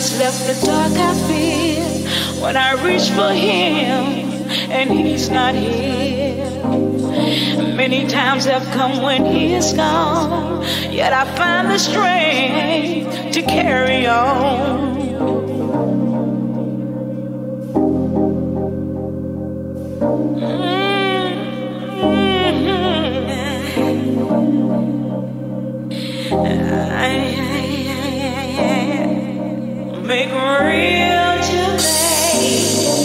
what's left the dark I feel when I reach for him and he's not here. Many times have come when he is gone, yet I find the strength to carry on. Make real today.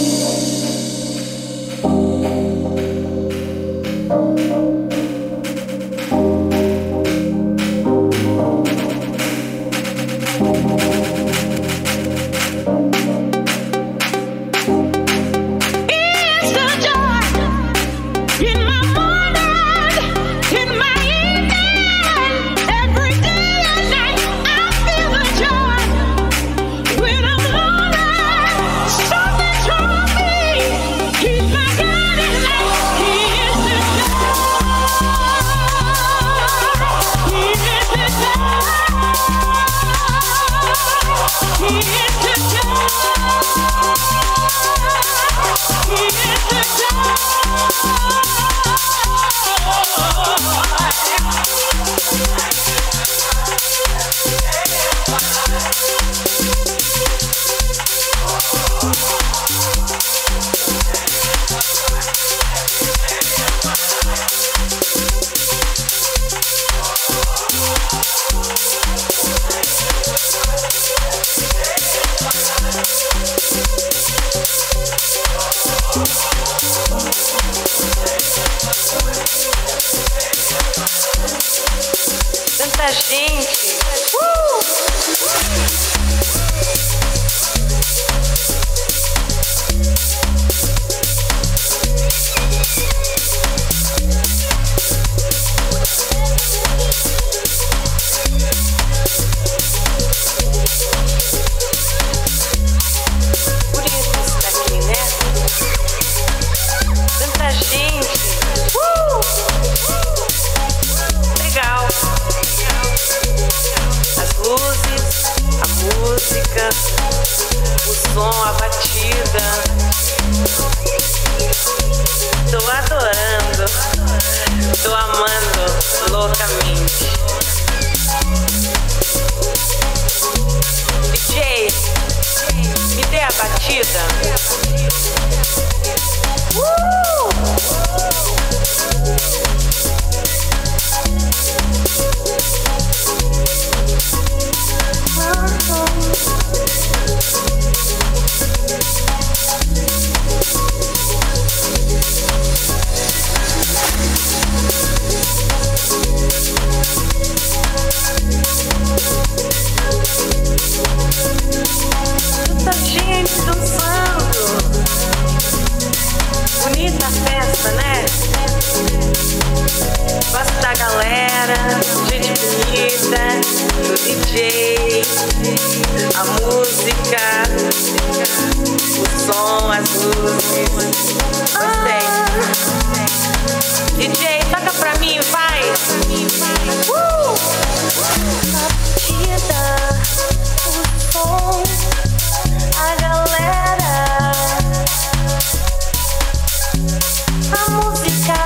Tanta gente. Por isso está aqui, né? Tanta gente. Legal. As luzes, a música, o som, a batida. Tô adorando, tô amando loucamente. DJ, me dê a batida. Tanta gente dançando. Bonita a festa, né? Gosto da galera, gente bonita, do DJ, a música, o som, as luzes. Gostei. DJ, toca pra mim, vai! A batida, o som, a galera, a música.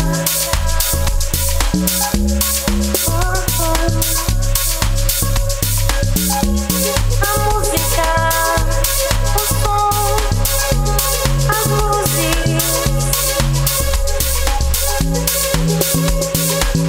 A música, o som, as luzes.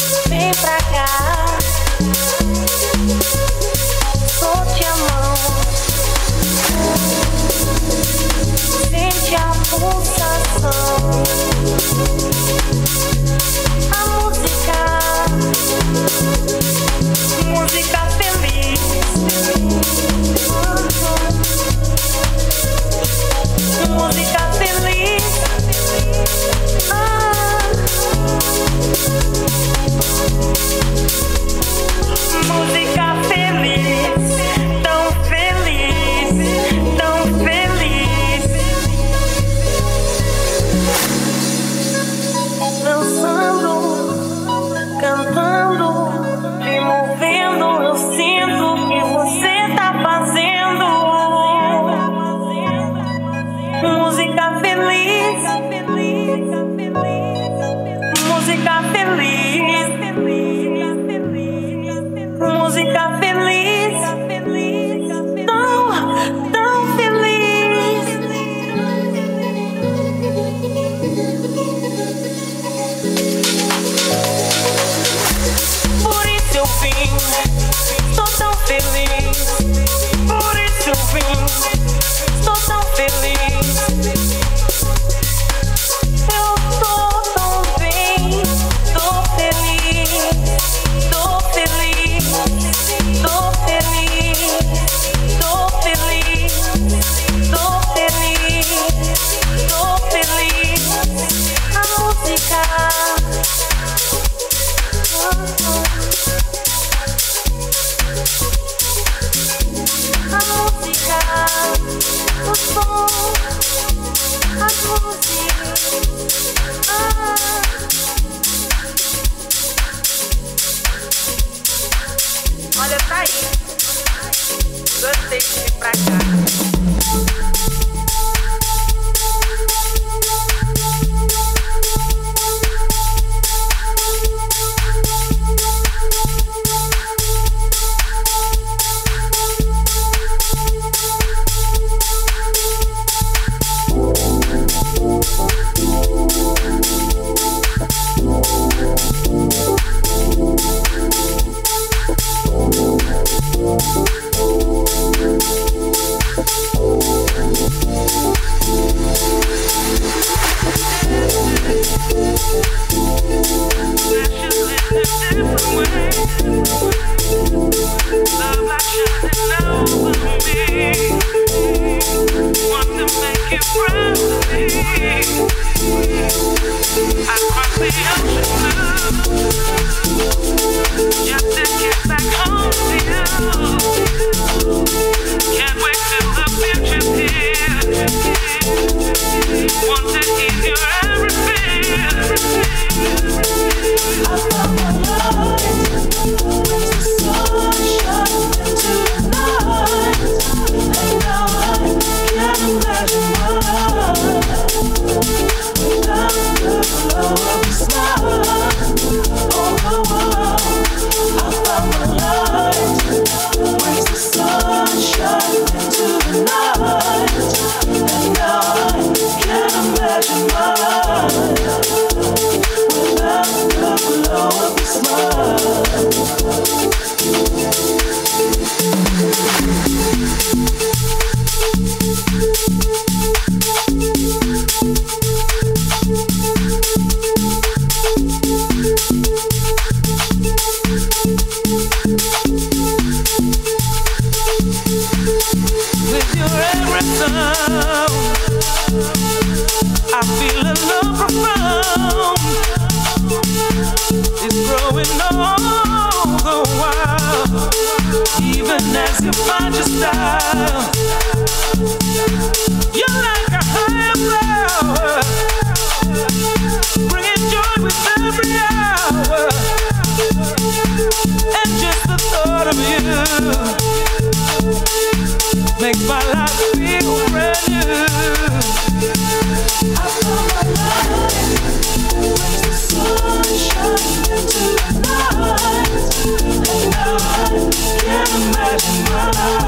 Imagine my life.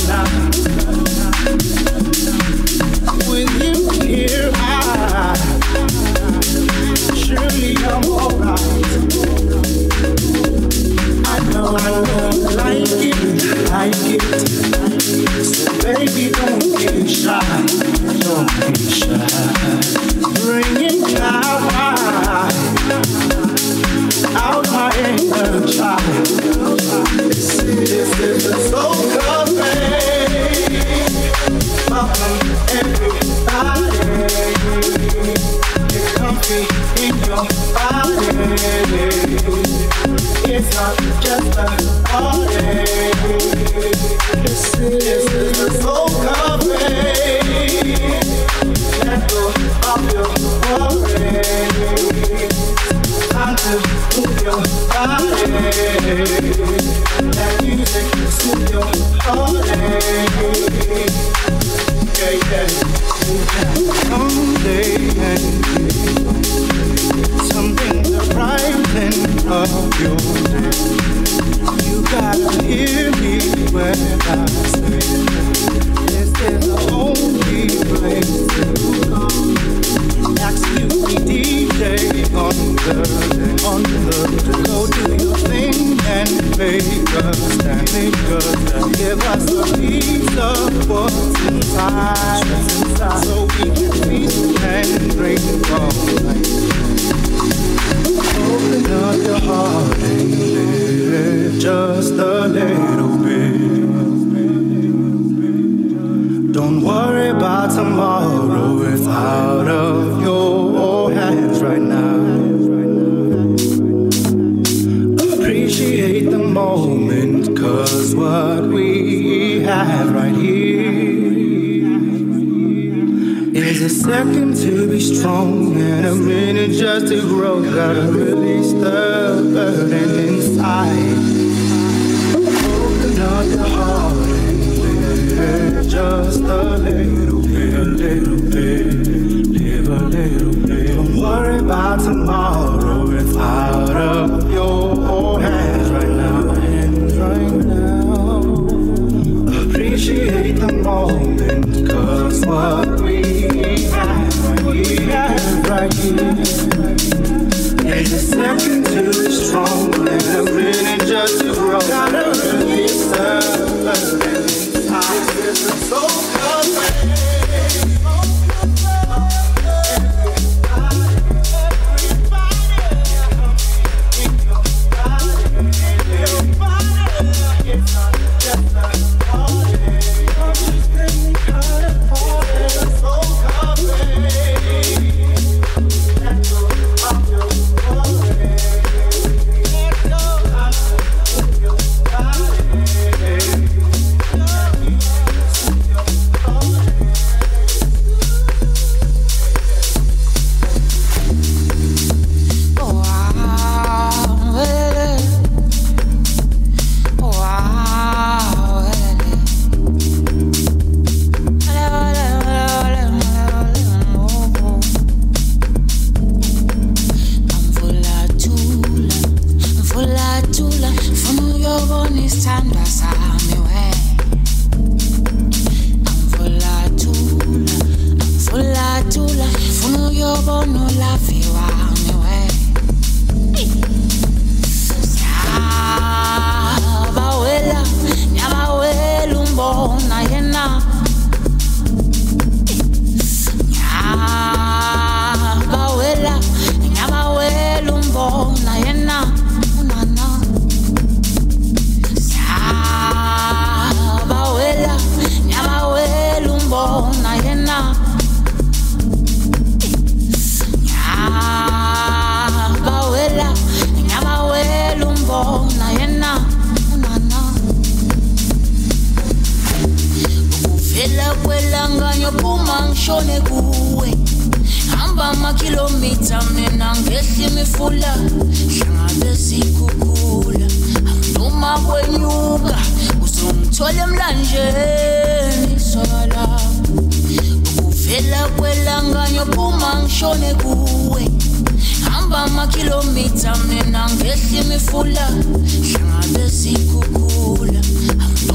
Kilomita mina ngehli mifula hlangabezikhukhula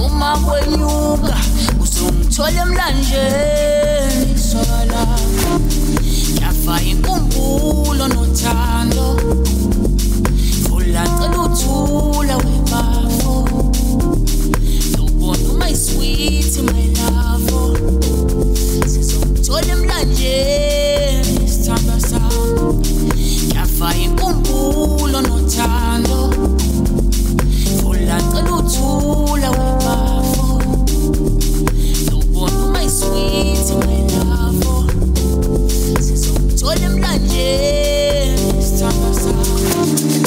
noma kwenyuka uzongithola emlanjeni sola yafa inkumbulo nothando ulacela uthula webafo ubona my sweet my love sizongithola emlanjeni sithanda sami yafa inkumbulo nothando ulacela uthula webafo ubona my sweet my love sizongithola emlanjeni sithanda sami.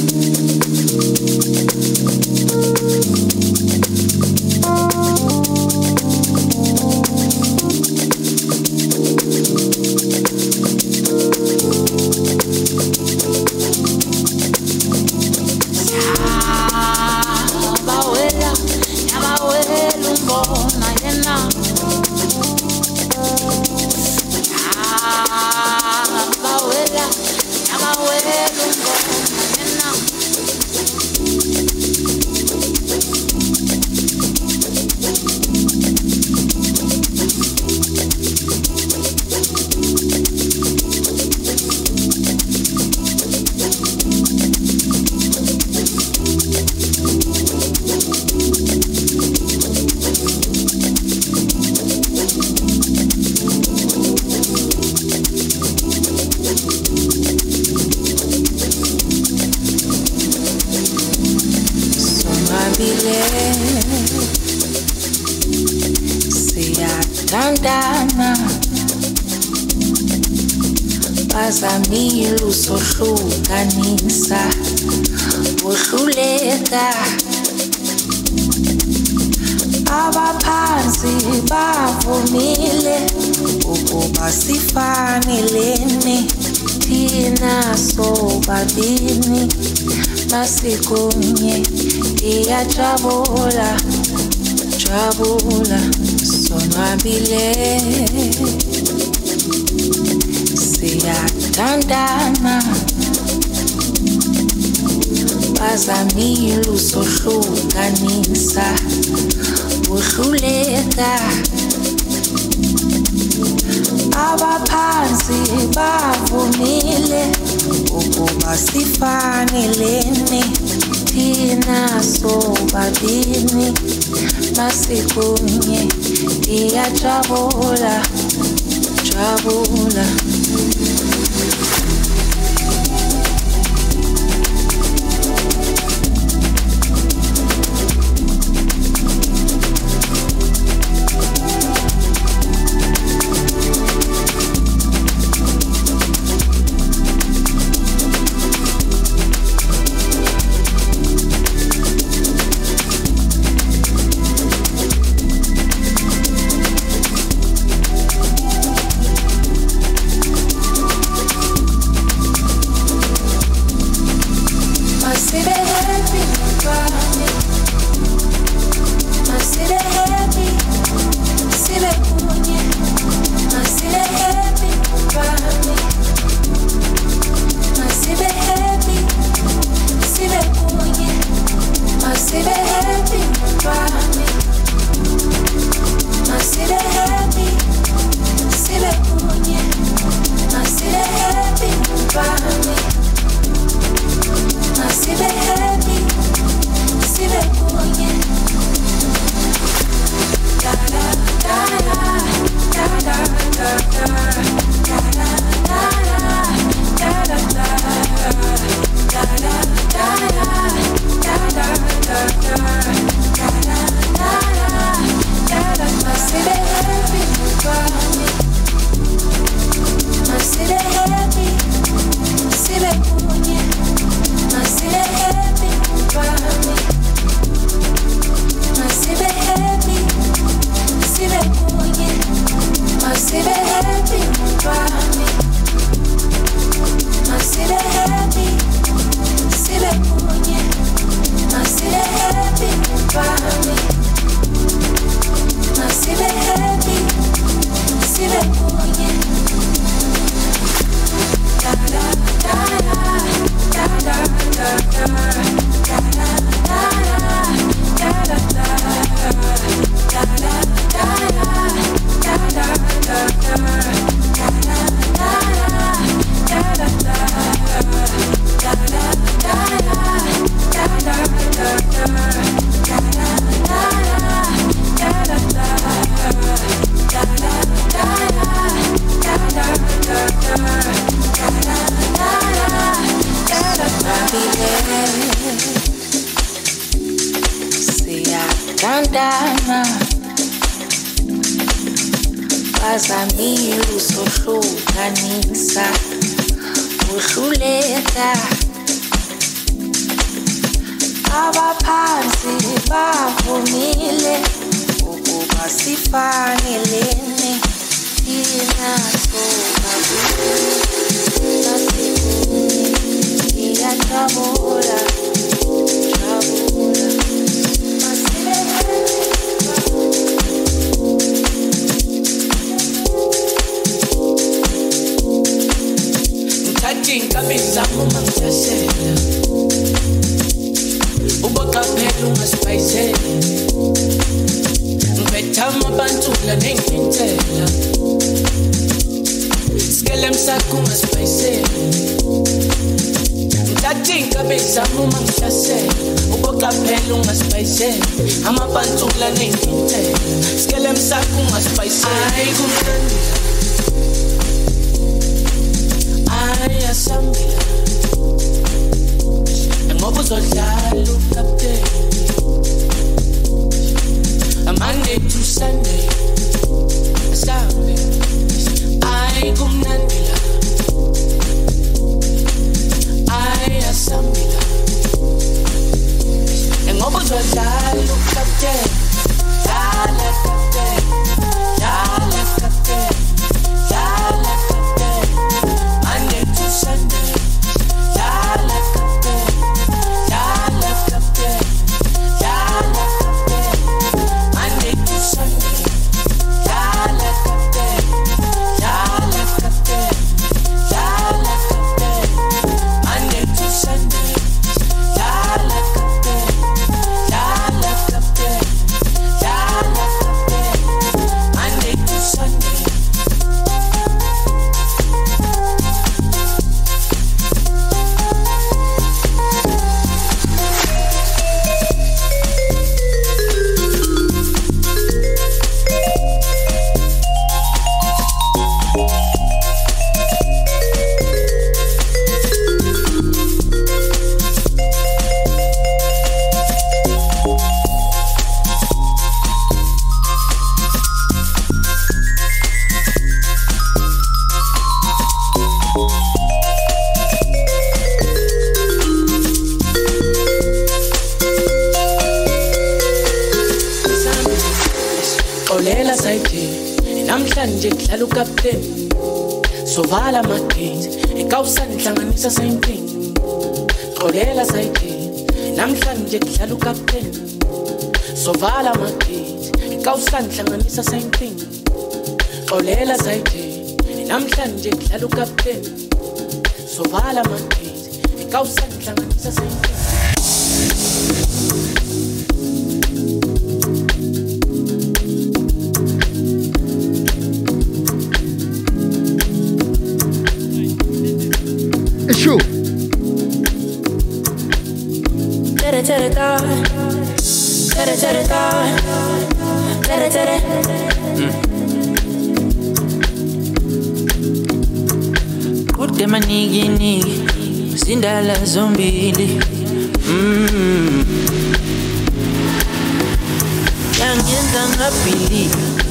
Siyathandana bazamile usohlukanisa wohluleka abaphansi bavumile ukuba sifanelene thina sobabini masikunye iyajabula jabula sonwabile siyathandana bazamile usohlukanisa wohluleka abaphansi bavumile ukuba sifanelene thina sobabini masikunye iyajabula jabula Bazamile usohlukanisa uhluleka abaphansi bavumile ukuba sifanelene thina sobabili iyajabula jabula Ngithathinga bezamo mangishashela uboqaphela ungasipayisela ngiphetha amabantula nengintela sikele msakho ungasipayisela ngithathinga bezamo mangishashela uboqaphela ungasipayisela amabantula nengintela sikele msakho ungasipayisela ayi kumnandi Ayasambila ngoba uzodlala ukapteni Monday to Sunday asambe ay kumnandila ayasambila ngoba uzodlala ukapteni dala kapteni dala kapteni dala Sunday, Yala Captain, Yala Captain, Yala Captain, Monday to Sunday, Yala Captain, Yala Captain, Yala Captain, Monday to Sunday, Yala Captain, Yala Captain, Yala Captain, Monday to Sunday. Namhlanje kudlala ukapteni sovala amagate ekawusani hlanganisa same thing xolela sayidini namhlanje kudlala ukapteni sovala amagate ekawusani hlanganisa same thing xolela sayidini namhlanje kudlala ukapteni sovala amagate ekawusani hlanganisa same thing True. Kude manigi nigi zindala zombili yangenza ngabili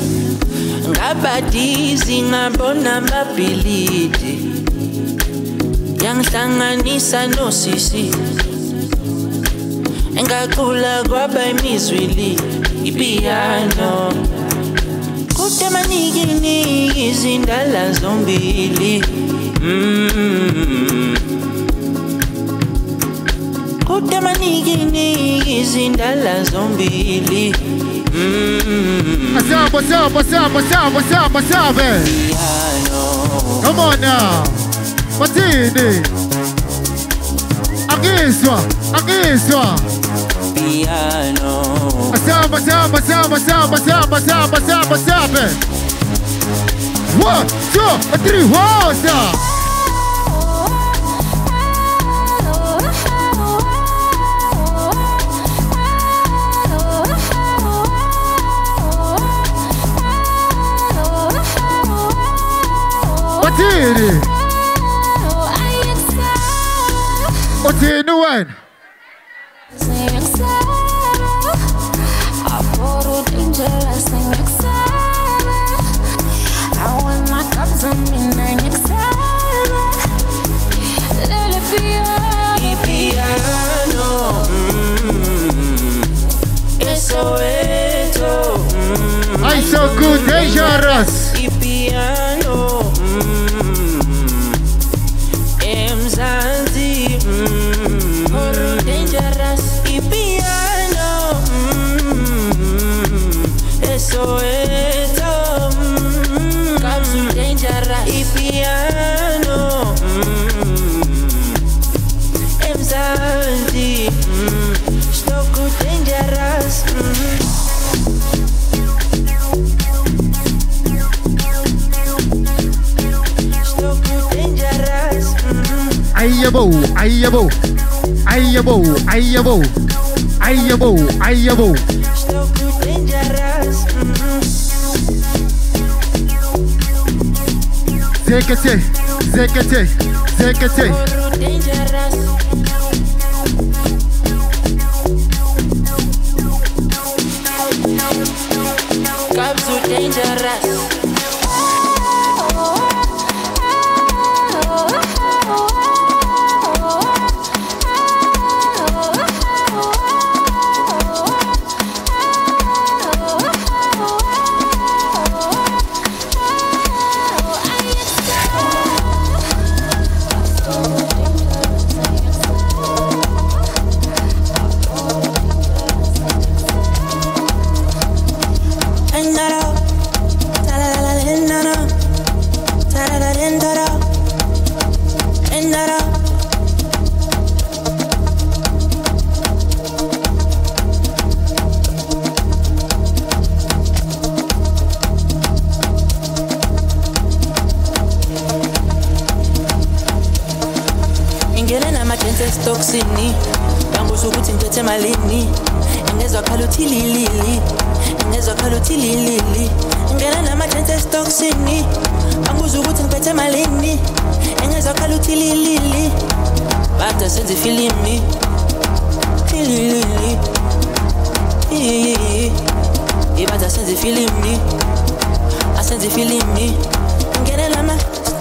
ngabadizi ngabona mability Yangihlanganisa nosisi engaqula kwaba imizwili ipiano kude manigi nigi izindala zombili kude manigi nigi izindala zombili What's up, man? Come on now. Matini. Agiswa. Piano. What's up, man? 1, 2, 3, what's up? Matini when? Dangerous. Ipiano. Emzanzi. Dangerous. Ipiano. Soweto. Kapsu dangerous. Ipiano. Emzanzi. Stoku dangerous. Ayabo, ayabo, ayabo, ayabo, ayabo, ayabo. Zekete, zekete, zekete. Kapsu dangerous. Toxini, yanguzo ukuthi ngithethe malini, ngezwa khaluthi lili, ngezwa khaluthi lili, ngena nama chances toxini, yanguzo ukuthi ngithethe malini, ngezwa khaluthi lili, bada senze filimi, lili, ibada senze filimi, asenze filimi, ngena nama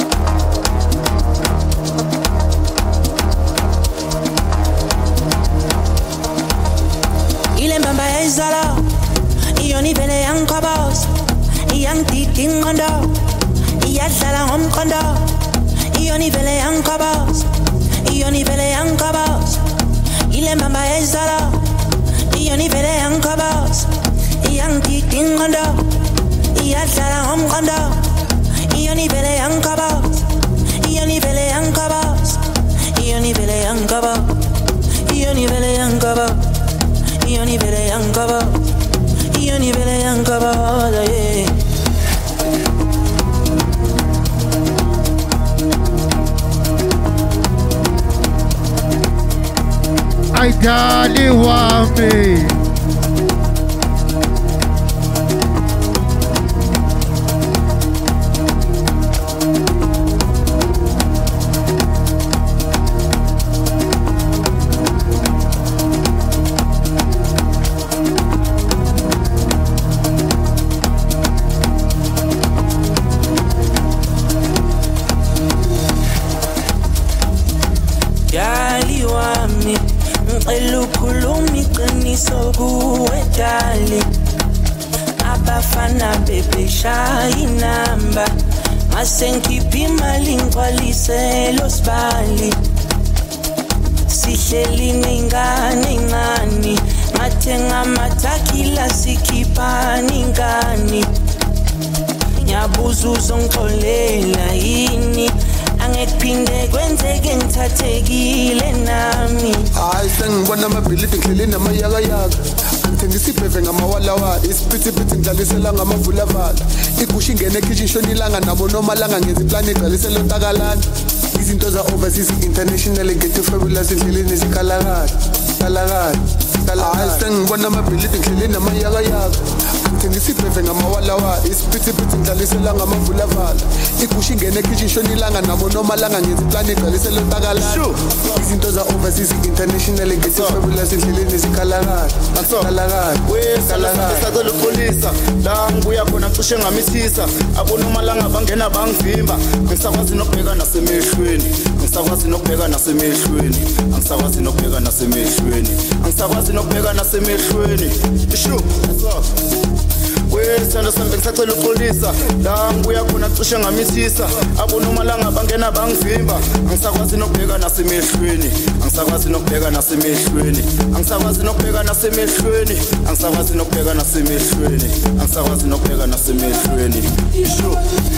Mbamba ya izala Iyoni vele yankabos Iyantiti ngondo Iyadlala ngomkondo Iyoni vele yankabos Iyoni vele yankabos Ile mbamba ya izala Iyoni vele yankabos Iyantiti ngondo Iyadlala ngomkondo Iyoni vele yankabos Iyoni vele yankabos Iyoni vele yankabos Iyoni vele yankabos Ioni vele yankaba, Ioni vele yankaba, yeah. Aidali wame. Elukhulumi qiniso kuwe dali abafana bebeshaya inamba masengikhipha imali ngigcwalise losibali sihleli nengane encane mathenga amathakila sikhipha ingane ngiyabuza uzongixolela yini angekuphinde kwenzeke ngithathekile nami hayi sengibona amabhilidi ngidleleni amayakayaka ngithengisa ibheve ngamawalawa isiphithiphithi ngidlalisela ngamavulavala igusha ingene ekitchen shonilanga nabo nomalanga ngenza iplani egcwalisela ontakalana izinto za-overseas international ngethe fabulous endleleni zikhalakala hayi sengibona amabhilidi ngidleleni amayakayaka ngithengisa ibheve ngamawalawa isiphithiphithi ngidlalisela ngamavulavala igusha ingene ekitchen shonilanga nabo nomalanga ngenza iplani egcwalisela ontakalana izinto za-overseas international ngethe fabulous endleleni zikhalakala sacela upolisa la ngibuya khona cishe ngamithisa abonomalanga bangena bangivimba ngisakwazi nokubheka nasemehlweni ngisakwazi nokubheka nasemehlweni angisakwazi nokubheka nasemehlweni angisakwazi nokubheka nasemehlweni ishu isithando sami ngisacela uxolisa la ngibuya khona cishe ngamithisa abonomalanga bangena bangivimba angisakwazi nokubheka nasemehlweni angisakwazi nokubheka nasemehlweni angisakwazi nokubheka nasemehlweni angisakwazi nokubheka nasemehlweni angisakwazi nokubheka nasemehlweni isho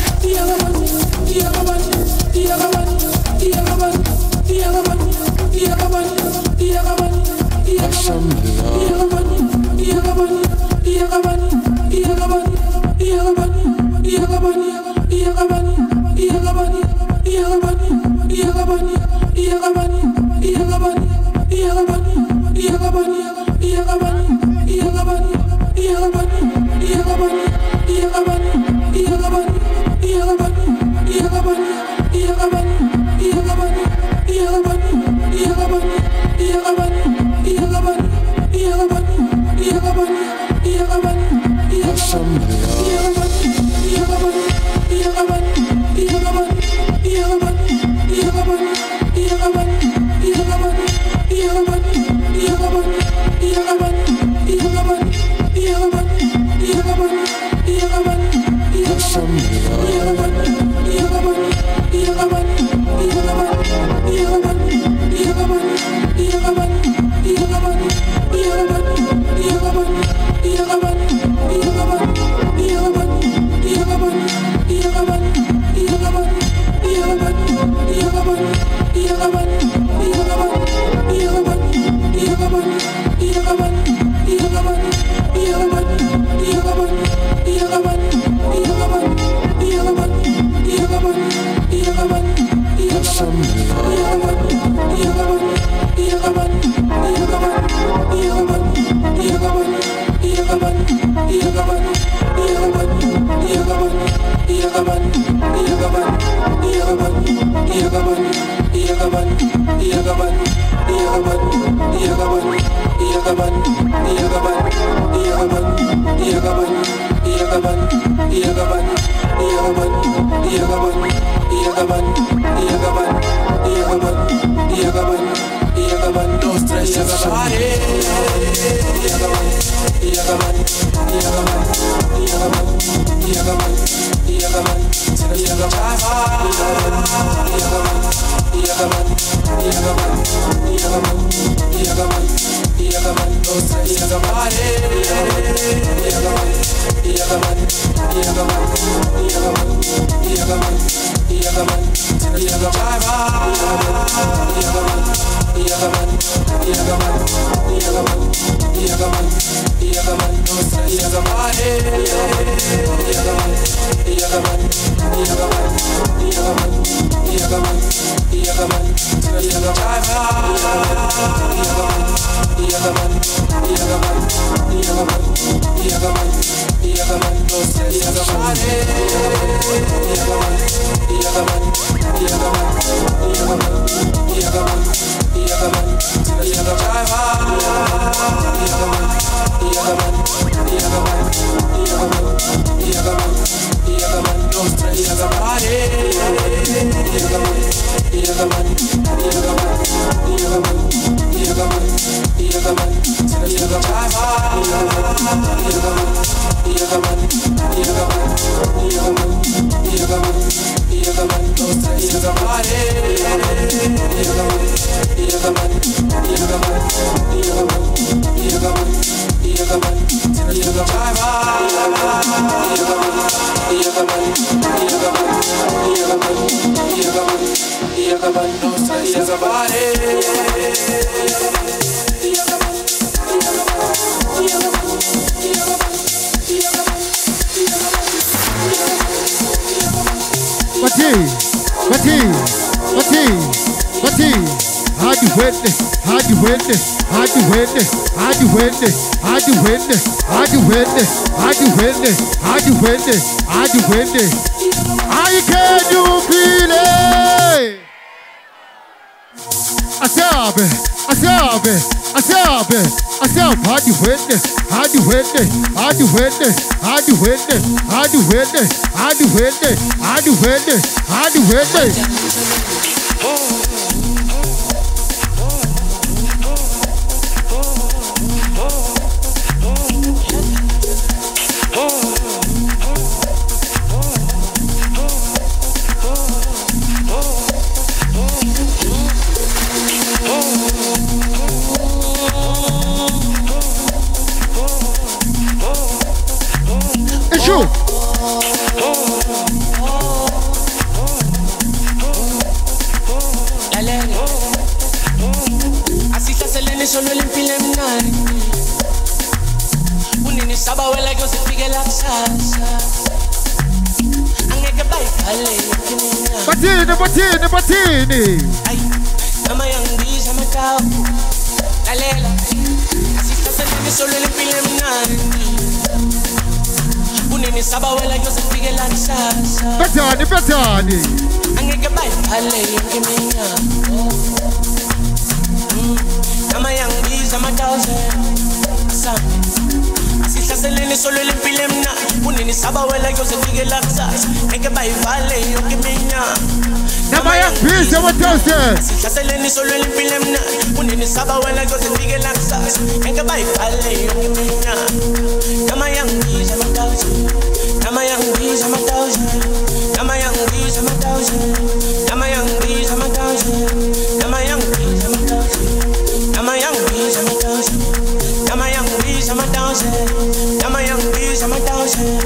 I can you feel it? How do you win this? How do you win this? How do you win this? How do you win this? How do you win this? How do you win this? How do you win this? How do you win this? Issue. Asihlaseleni solo lempilo emnandi unini saba wela kuzifike la kusasa angeke bayivale Batini. ay mama yangibiza amatawu lalela asihlaseleni solo lempilo emnandi unini saba wela kuzifike la kusasa Betani. angeke bayivale yonke iminyaka Nama yangibiza ama-1,000 asihlaseleni solo lempilo emnandi unini saba wela kuzifike la kusasa ngeke bayivale yonke iminyaka Nama yangibiza ama-1,000 asihlaseleni solo lempilo emnandi unini saba wela kuzifike la kusasa ngeke bayivale yonke iminyaka nama yangibiza ama-1,000 nama yangibiza ama-1,000 nama yangibiza ama-1,000 nama yangibiza ama-1,000 nama yangibiza ama-1,000 Nama young bees, I'm a thousand. Nama young bees, I'm a thousand. Nama young bees, I'm a thousand.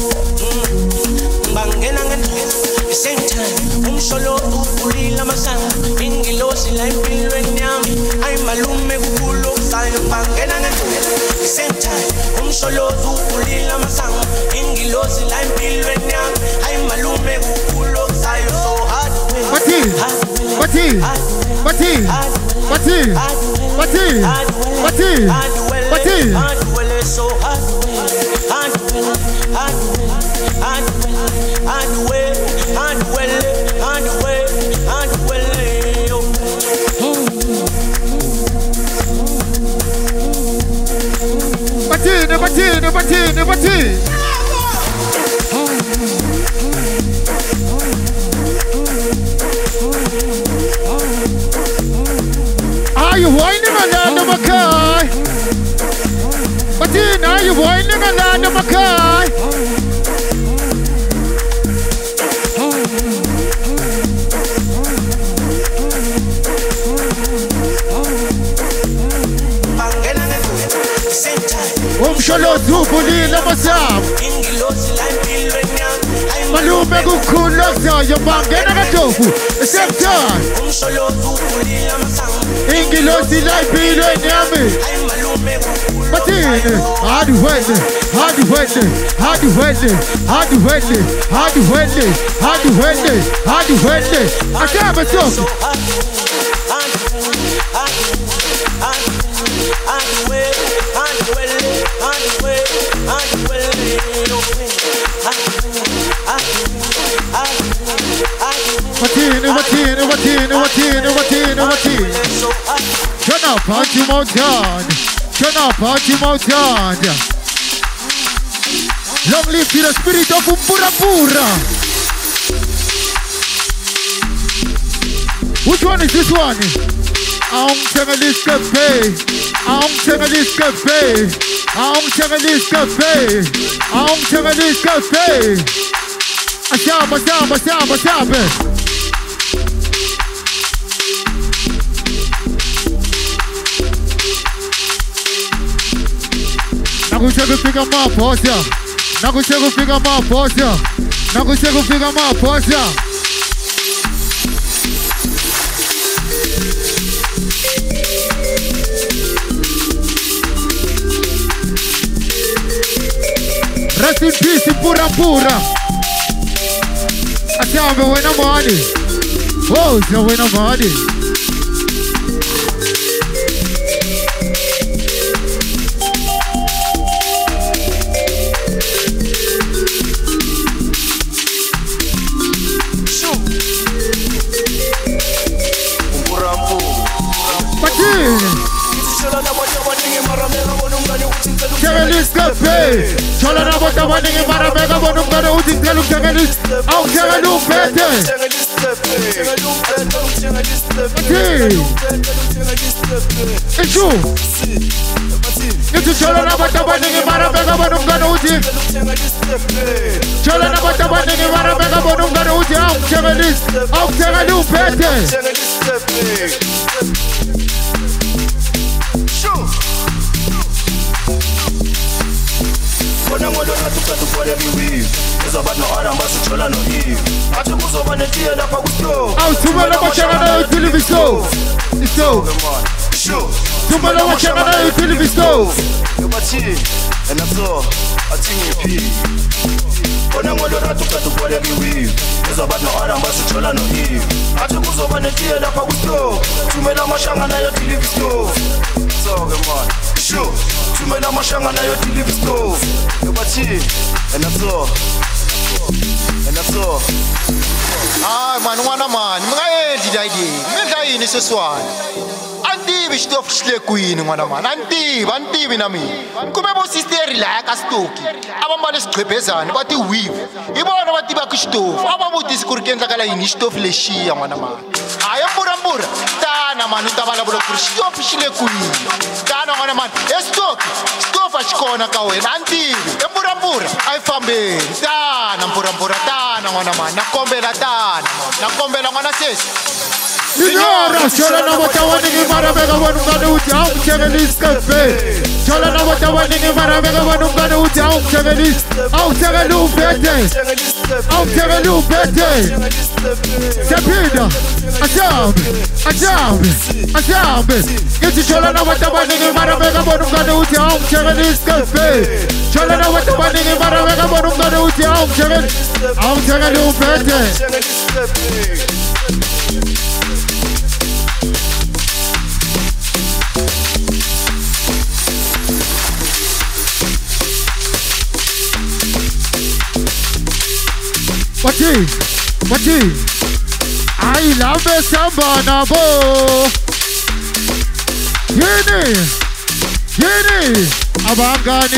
Bangena the same time. Solo ulila masanga. Ingilosi la impilo enyami. Ay malume kukulo sayo. Bangena the same time. Solo ulila masanga. Ingilosi la impilo enyami. Ay malume kukulo sayo. So hard Batini. Are you whining under my car? Batini, are you whining under my car? Solo zubulila masam malume kukhulu zayo bangena katofu same time solo zubulila masam ingilosi la impilo enyami Batini hadi akaba sofu Batini. Turn up, party mountain. Long live to the spirit of Umpura. Which one is this one? Aung Changalis Cafe. Asaba. Nakucheka kufika maposa. Rest in peace, pura. Asaba wena money. Oh, so wena money. Changalis Cafe. Chola na bota waningi maramega bonum gano uti telu changalis. Au changalu pete. Isu. Itu chola na bota waningi maramega bonum gano uti. Chola na bota waningi maramega bonum gano uti. Au changalis. Au changalu pete. Bona ngolo ngathi ufole biwi uzoba no aramba sithola no hivi athi kuzoba netiye lapha kusto awuthumela amashangana yetelevision iso sure thumela amashangana yetelevision yobathi enaso athi ngiphi Bona ngolo ngathi ufole biwi uzoba no aramba sithola no hivi athi kuzoba netiye lapha kusto thumela amashangana yetelevision so ke man sure thumela amashangana yetelevision yobathi enaso Ah, man, wana man, mga endi dai. Mga ini seswan. Antibi stof shlekuini ngwana man. Antibi na mi. Kume bo sister relax astoki. Abambale siqhebhezana bathi weave. Ibona bathi bakustof. Ababuthi sikurikentla kala ini stof leshiya ngwana man. Hayi mbura. Tana man utabala bolo stof shlekuini. Tana ngwana man. Estoki. Stof ashikona ka wena antibi. Mbura. Ayifambeni. Tana mbura tana ngwana man. Nakombela ngwana sesi. Signora, chola na watawani ngimara mega wanungane uti au mchegelis cafe. Chola na watawani ngimara mega wanungane uti au mchegelis. Au mchegelu pete. Sepida, ajambe. Geti chola na watawani ngimara mega wanungane uti au mchegelis cafe. Chola na watawani ngimara mega wanungane uti au mchegelu pete. Wati, I love the samba na bo. Yini, abangani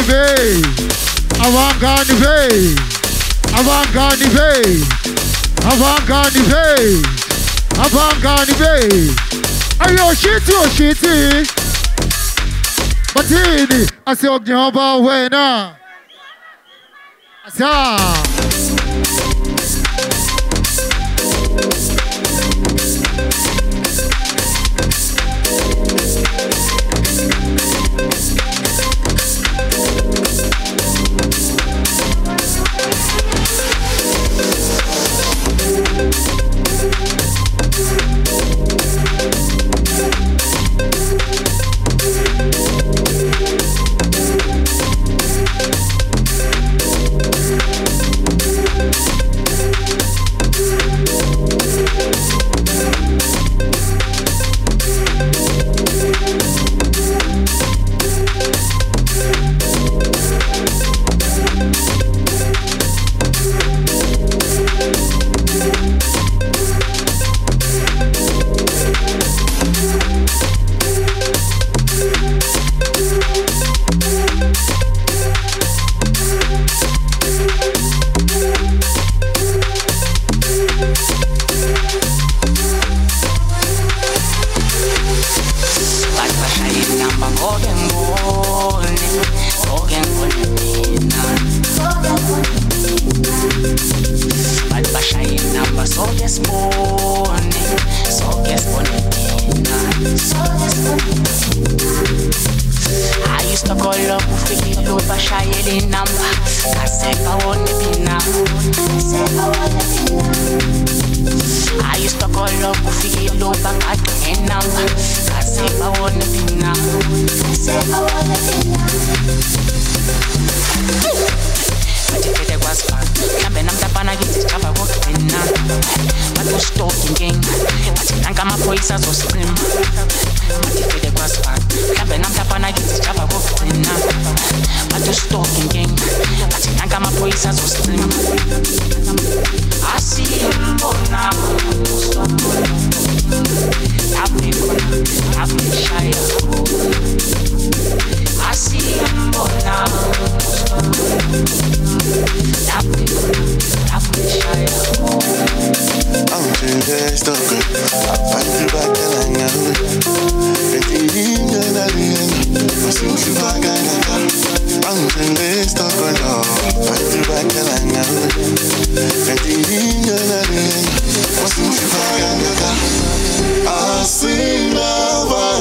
be. Ayo shiti. Batini, asiognyomba wena. Asa.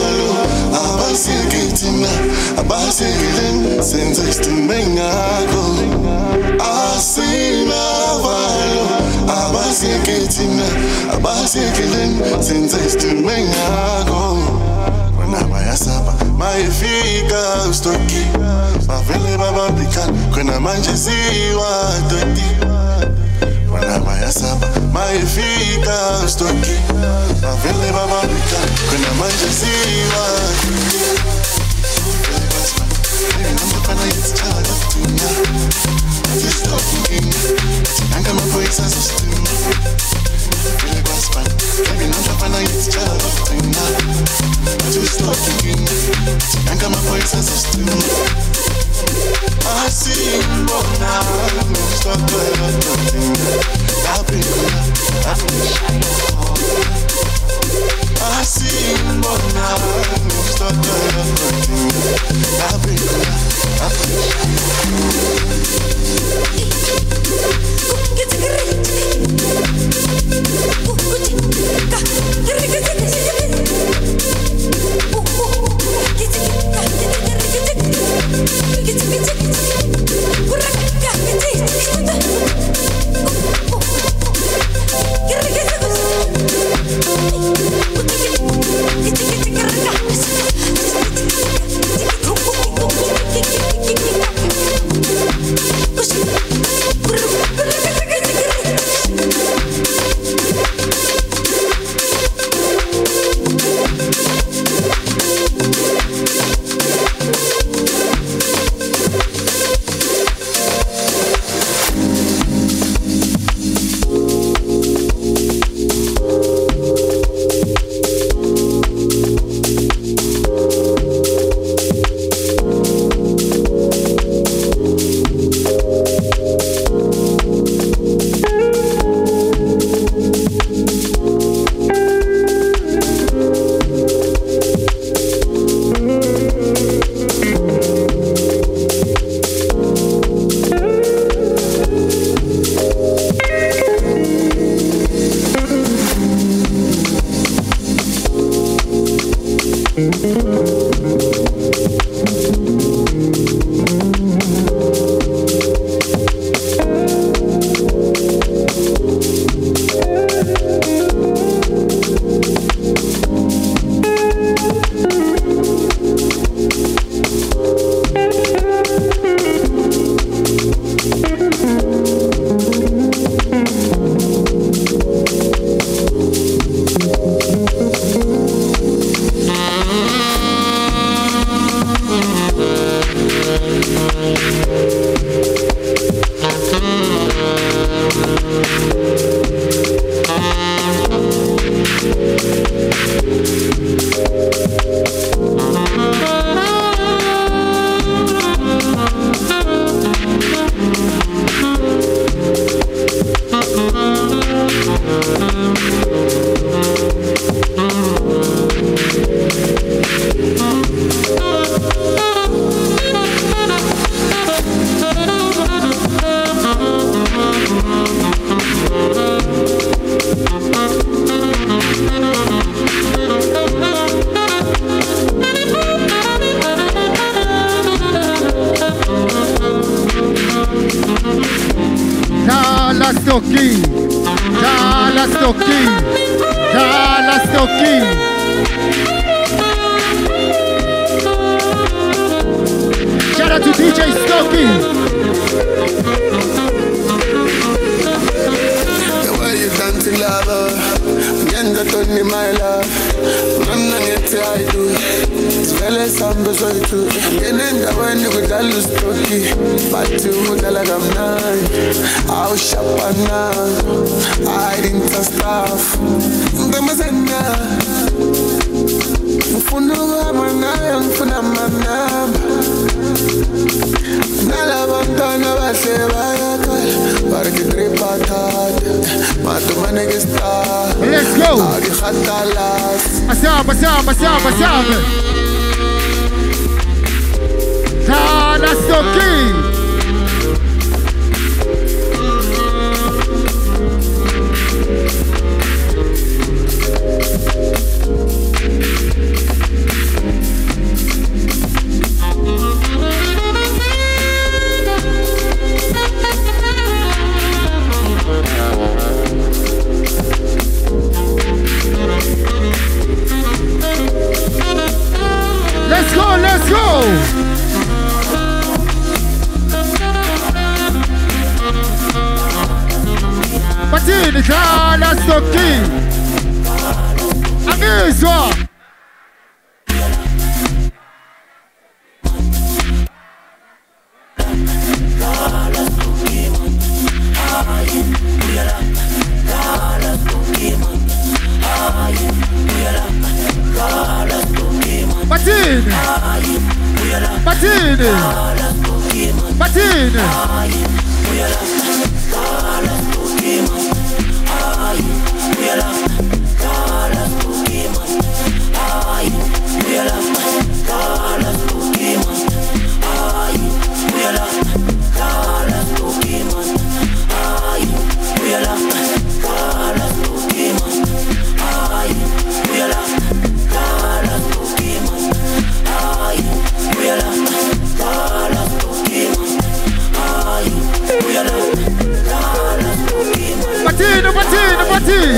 Abasikilin, senze istimbenga go sinavalo abaseketina abasekelen senza istimengako wena bayasaba mayefika ustoki bavele bababika kwena manje siwa toti wena bayasaba mayefika ustoki bavele bababika kwena manje siwa Kana it's tired of tuna. Just talking. I'm my voice as a student. Really grasp. Baby, no Japan, it's tired of tuna. Just talking. I'm my voice as a student. I see more now. Stop playing nothing. I've been I see more now. Stop playing nothing. I've been Let's go. Asaba. Tanastoki. Batini, Jala Stoki. Angizwa. Batini. Batini. Batini. Batini.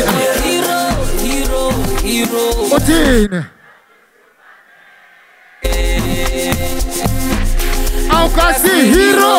Hero. Batini. Aukasi, hero.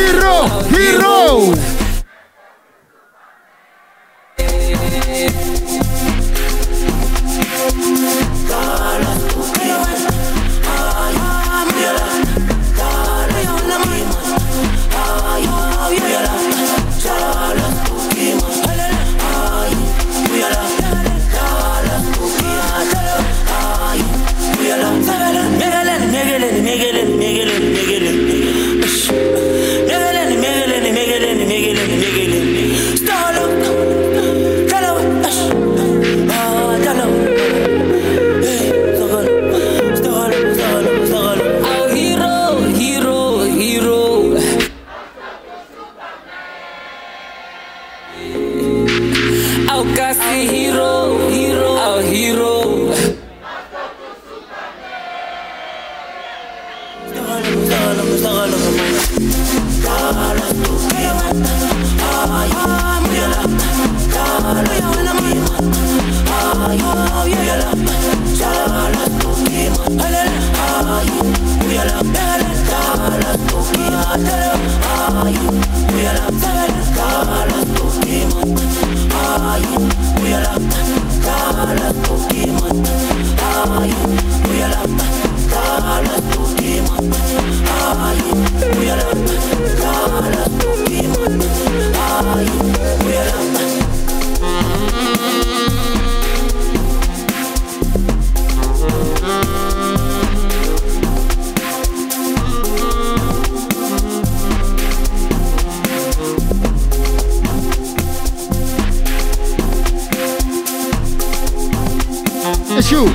It's you.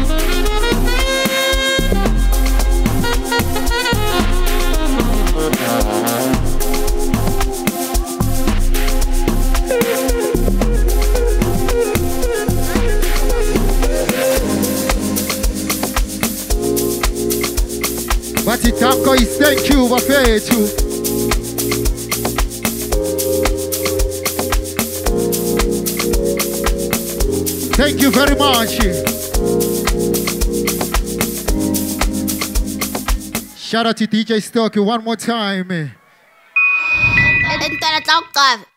Batitako is thank you, Bafetu. Thank you very much. Shout out to DJ Stocky one more time.